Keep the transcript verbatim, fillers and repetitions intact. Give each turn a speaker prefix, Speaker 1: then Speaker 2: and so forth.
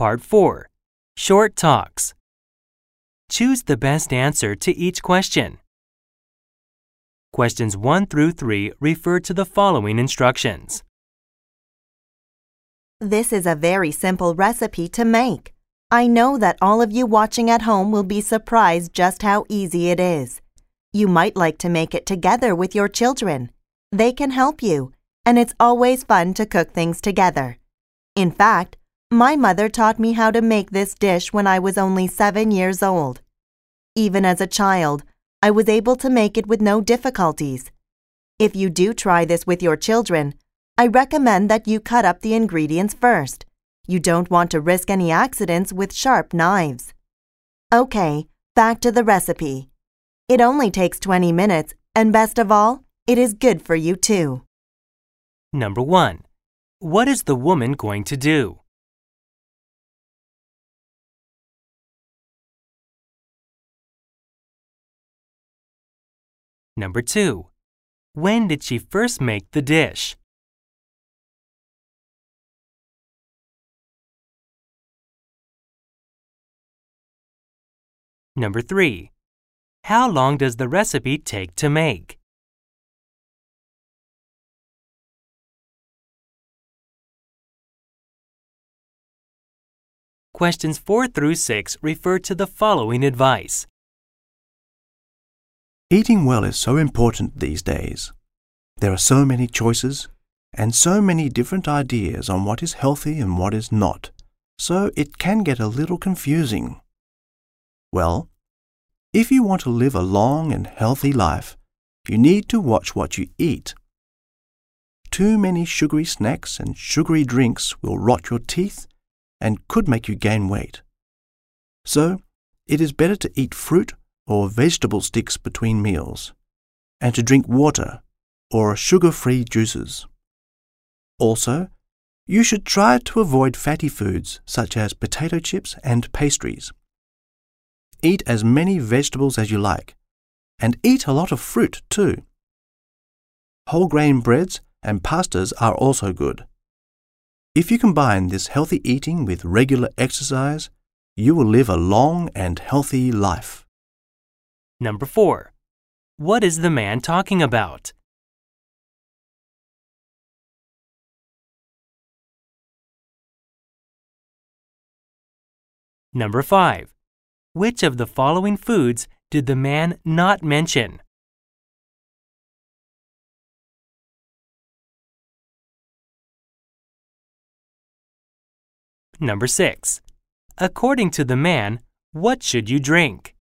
Speaker 1: Part four. Short Talks. Choose the best answer to each question. Questions one through three refer to the following instructions.
Speaker 2: This is a very simple recipe to make. I know that all of you watching at home will be surprised just how easy it is. You might like to make it together with your children. They can help you, and it's always fun to cook things together. In fact, my mother taught me how to make this dish when I was only seven years old. Even as a child, I was able to make it with no difficulties. If you do try this with your children, I recommend that you cut up the ingredients first. You don't want to risk any accidents with sharp knives. Okay, back to the recipe. It only takes twenty minutes, and best of all, it is good for you too.
Speaker 1: Number one. What is the woman going to do? Number two. When did she first make the dish? Number three. How long does the recipe take to make? Questions four through six refer to the following advice.
Speaker 3: Eating well is so important these days. There are so many choices and so many different ideas on what is healthy and what is not, so it can get a little confusing. Well, if you want to live a long and healthy life, you need to watch what you eat. Too many sugary snacks and sugary drinks will rot your teeth and could make you gain weight. So, it is better to eat fruit or vegetable sticks between meals, and to drink water or sugar-free juices. Also, you should try to avoid fatty foods such as potato chips and pastries. Eat as many vegetables as you like, and eat a lot of fruit too. Whole grain breads and pastas are also good. If you combine this healthy eating with regular exercise, you will live a long and healthy life.
Speaker 1: Number four. What is the man talking about? Number five. Which of the following foods did the man not mention? Number six. According to the man, what should you drink?